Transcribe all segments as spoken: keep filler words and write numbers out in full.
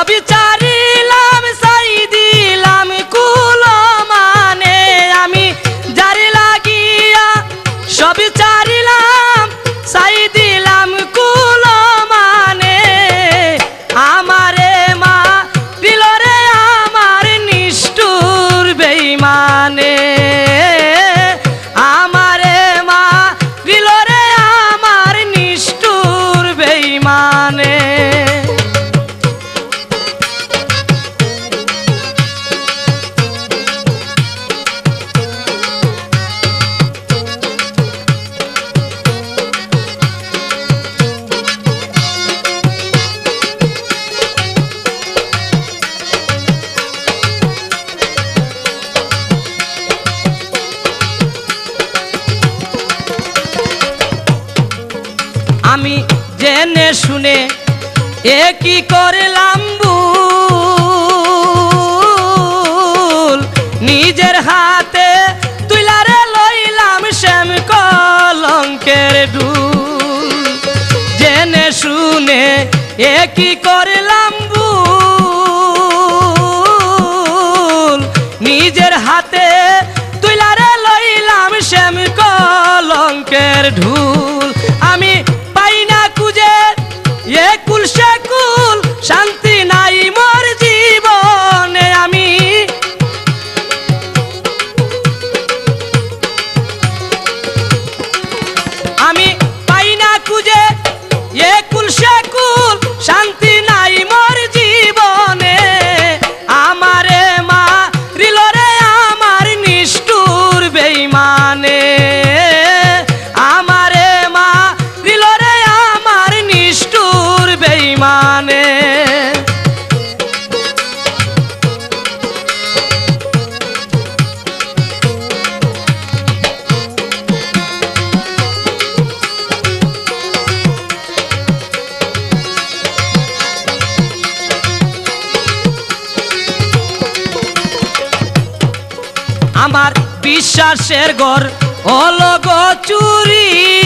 সবই চারিলাম চাই দিলাম কুল মানে আমি যারি লাগিয়া সবই চারিলাম চাই দিলাম কুল মানে আমারে মা দিল রে আমার নিষ্ঠুর বেঈমানে আমারে মা দিল রে আমার নিষ্ঠুর বেঈমানে আমি জেনে শুনে এ কি করলাম ভুল নিজের হাতে তুইলারে লইলাম শ্যাম কলঙ্কের ঢুল জেনে শুনে এ কি করলাম ভুল নিজের হাতে তুইলারে লইলাম শ্যাম কলঙ্কের ঢুল আমি এ কুল সে কুল শান্তি নাই মোর জীবনে আমি আমি পাই না খুঁজে এ কুল সে কুল শান্তি নাই মোর জীবনে আমারে মা রিল রে আমার নিষ্ঠুর বেঈমানে মানে আমার বিশ্বাসের ঘর হলো গো চুরি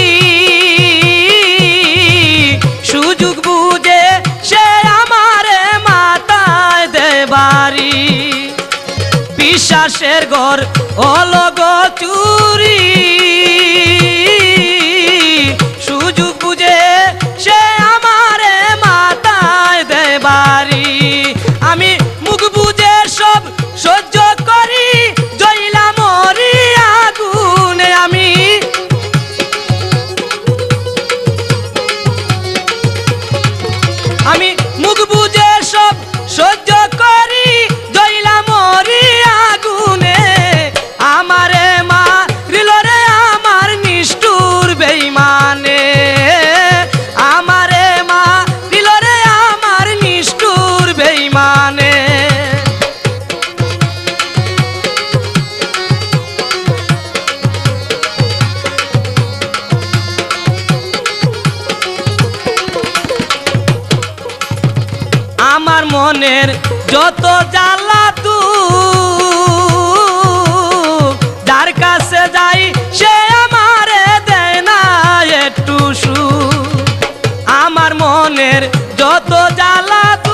সুযোগ বুঝে সে আমারে মাথায় দেবারি বিশ্বাসের ঘর হলো গো চুরি সুযোগ বুঝে সে আমারে মাথায় দেবারি আমি মুখ বুঝে সব সহ্য করি জইলা মরি আগুনে আমি আমি মুখ বুঝে সব সহ্য করি জইলা মরি আগুনে আমারে মা রিল রে আমার নিষ্ঠুর বেঈমানে আমারে মা রিল রে আমার নিষ্ঠুর বেঈমানে আমার মনের যত জ্বালা তু যার কাছে যাই সে আমারে দেয় না একটু সুখ আমার মনের যত জ্বালা